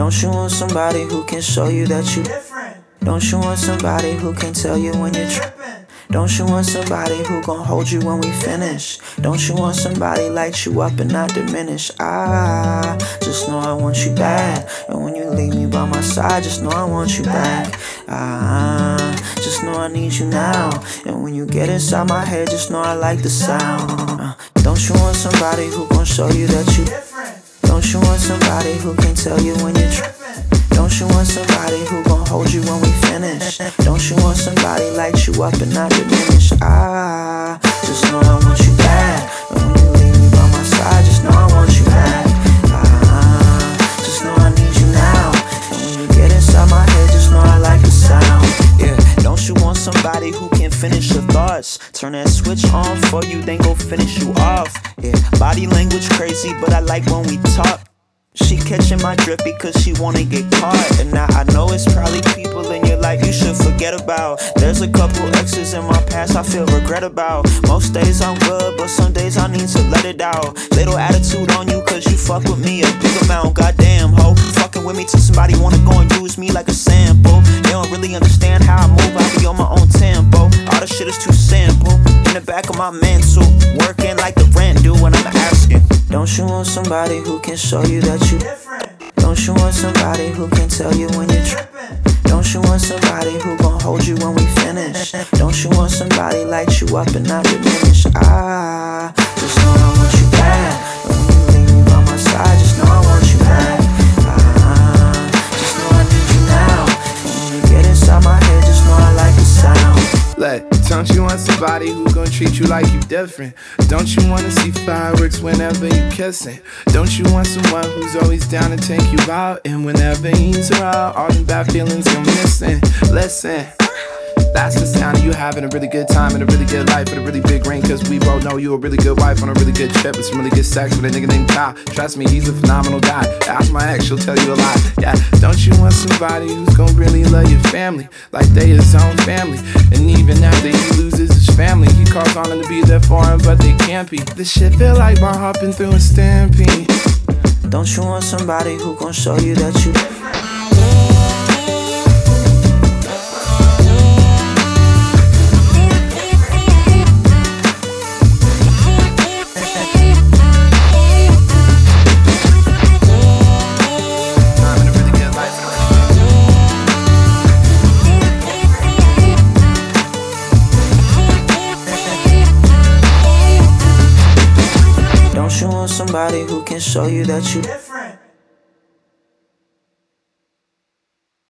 Don't you want somebody who can show you that you different? Don't you want somebody who can tell you when you're tripping? Don't you want somebody who gon' hold you when we finish? Don't you want somebody light you up and not diminish? I just know I want you bad. And when you leave me by my side, just know I want you back. Just know I need you now. And when you get inside my head, just know I like the sound. Don't you want somebody who gon' show you that you different? Don't you want somebody who can tell you when you're tripping? Don't you want somebody who gon' hold you when we finish? Don't you want somebody light you up and not diminish? I just know I want you bad. And when you leave me by my side, just know I want you back. Just know I need you now. And when you get inside my head, just know I like the sound. Yeah, don't you want somebody who can finish your thoughts? Turn that switch on for you, then go finish you off. Yeah, body language crazy, but I like when we talk. She catching my drift because she wanna get caught. And now I know it's probably people in your life you should forget about. There's a couple exes in my past I feel regret about. Most days I'm good, but some days I need to let it out. Little attitude on you cause you fuck with me a big amount. Goddamn ho, fucking with me till somebody wanna go and use me like a sample. They don't really understand how I move, I be on my own tempo. All the shit is too simple. In the back of my mental, working like the rent due when I'm asking. Don't you want somebody who can show you that you different? Don't you want somebody who can tell you when you're tripping? Don't you want somebody who gon' hold you when we finish? Don't you want somebody light you up and not diminish? I just know I want you bad. And when you leave me by my side, just know I want you back. Just know I need you now. And when you get inside my head, just know I like the sound. Don't you want somebody who gon' treat you like you different? Don't you wanna see fireworks whenever you kissing? Don't you want someone who's always down to take you out? And whenever he's around, all them bad feelings go missing. Listen, that's the sound of you having a really good time and a really good life with a really big ring. Cause we both know you a really good wife on a really good trip with some really good sex with a nigga named Kyle. Trust me, he's a phenomenal guy. Ask my ex, she'll tell you a lot. Yeah, don't you want somebody who's gon' really love your family like they his own family? And even after he loses his family, he calls on them to be there for him, but they can't be. This shit feel like bar hopping through a stampede. Don't you want somebody who gon' show you that you different? Don't you want somebody who can show you that you different?